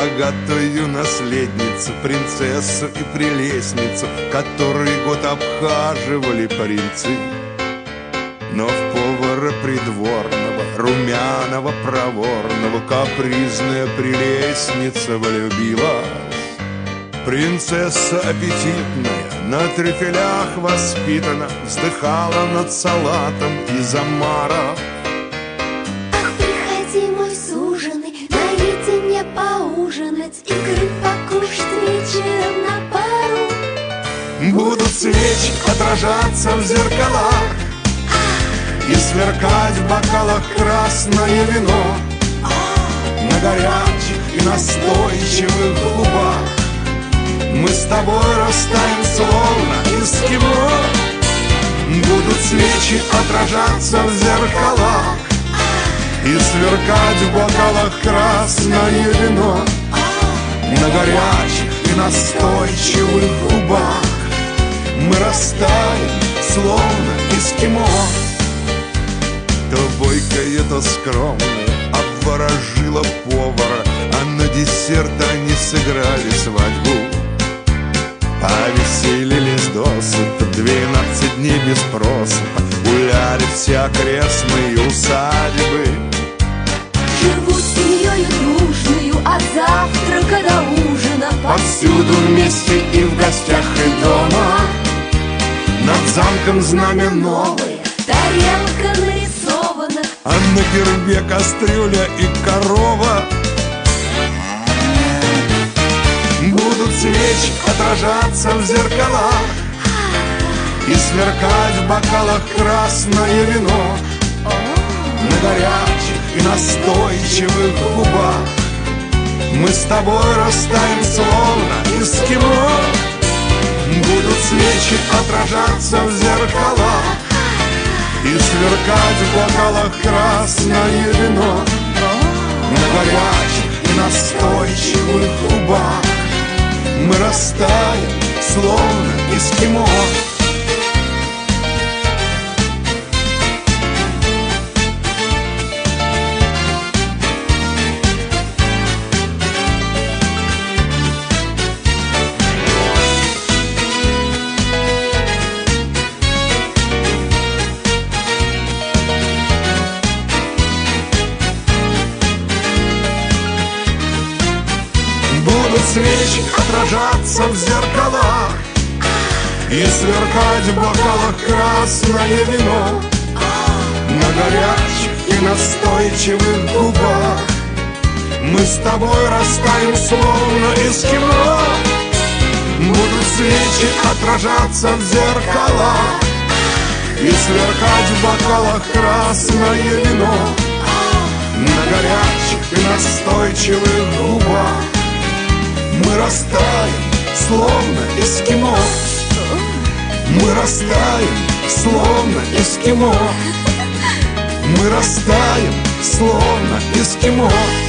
богатую наследницу, принцессу и прелестницу, который год обхаживали принцы. Но в повара придворного, румяного, проворного, капризная прелестница влюбилась. Принцесса аппетитная, на трюфелях воспитана, вздыхала над салатом из омара. Ах, приходи, мой суженый, наедине поужинать, икры покушать вечером на пару. Будут свечи отражаться в зеркалах и сверкать в бокалах красное вино на горячих и настойчивых губах. Мы с тобой растаем, словно эскимо. Будут свечи отражаться в зеркалах и сверкать в бокалах красное вино на горячих и настойчивых губах. Мы растаем, словно эскимо. То бойкая, то скромная обворожила повара, а на десерт они сыграли свадьбу. Повеселились досыта, 12 дней без просыпа, гуляли все окрестные усадьбы. Живут семьей дружною от завтрака до ужина, Повсюду вместе и в гостях, и дома. Над замком знамя новое, тарелка нарисована, а на гербе кастрюля и корова. Будут свечи отражаться в зеркалах и сверкать в бокалах красное вино на горячих и настойчивых губах. Мы с тобой растаем, словно эскимо. Будут свечи отражаться в зеркалах и сверкать в бокалах красное вино на горячих и настойчивых губах. Мы растаем, словно эскимо. Будут свечи отражаться в зеркалах и сверкать в бокалах красное вино на горячих и настойчивых губах. Мы с тобой растаем, словно эскимо. Будут свечи отражаться в зеркалах и сверкать в бокалах красное вино на горячих и настойчивых губах. Мы растаем, словно эскимо. Мы растаем, словно эскимо. Мы растаем, словно эскимо.